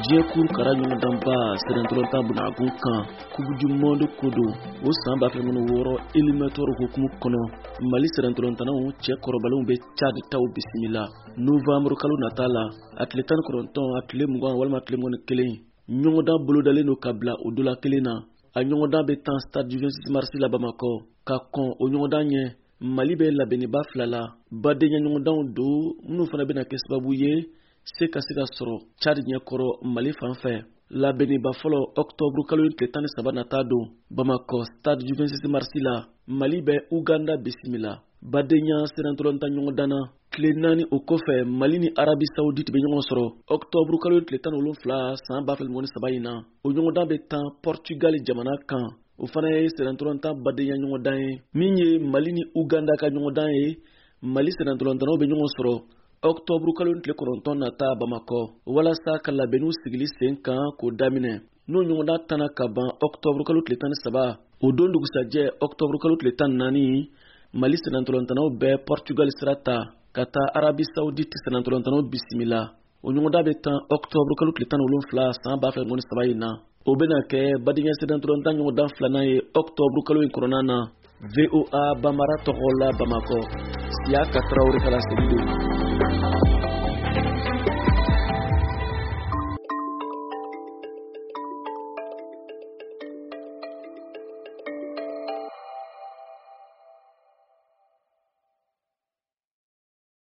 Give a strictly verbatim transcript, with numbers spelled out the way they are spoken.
Dieu cour kara ɲɔgɔndan ba sɛdɛntɔlɔntan bunagun kan Coupe du monde ko don o san ba fila wɔɔrɔ éliminatoire hukumu kɔnɔ Mali sɛdɛntɔlɔntanaw cɛ kɔrɔbalenw bɛ Tchad taw bisimila novembre kalo nata la a tile tan ni kɔnɔntɔn a tile mugan walima tile mugan ni kelen ɲɔgɔndan bolodalen don ka bila o dola kelen na a ɲɔgɔndan bɛ tan stade du vingt-six mars la Bamakɔ ka kɔn o ɲɔgɔndan ɲɛ Mali bɛ labɛnniba fila la badenya ɲɔgɔndanw don minnu fana bɛna kɛ sababu ye se ka se ka sɔrɔ Tchad ɲɛkɔrɔ Mali fan fɛ labɛnniba fɔlɔ octobre kalo tile tan ni saba nata don Bamakɔ stade du vingt-six mars la Mali bɛ Uganda bisimila badenya sɛdɛntɔlɔntan ɲɔgɔndan na tile naani o kɔfɛ Mali ni Arabi Saoudite bɛ ɲɔgɔn sɔrɔ octobre kalo tile tan ni wolonwula san ba fila ni saba in na o ɲɔgɔndan bɛ tan Portugal jamana kan o fana ye sɛdɛntɔlɔntan badenya ɲɔgɔndan ye min ye Mali ni Uganda ka ɲɔgɔndan ye Mali sɛdɛntɔlɔntanaw bɛ ɲɔgɔn sɔrɔ octobre kalo tile kɔnɔntɔn nata Bamakɔ walasa ka labɛnniw sigili sen kan k'o daminɛ n'o ɲɔgɔndan tanna ka ban octobre kalo tile tan ni saba o don dugusajɛ octobre kalo tile tan ni naani Mali sɛdɛntɔlɔntanaw bɛ Portugal sira ta ka taa Arabi Saoudite sɛdɛntɔlɔntanaw bisimila o ɲɔgɔndan bɛ tan octobre kalo tile tan ni wolonwula san ba fila ni saba in na o bɛna kɛ badenya sɛdɛntɔlɔntan ɲɔgɔndan filanan ye octobre kalo in kɔnɔna na V O A Bambara tɔgɔ la Bamakɔ Siya Katraoré kala segi don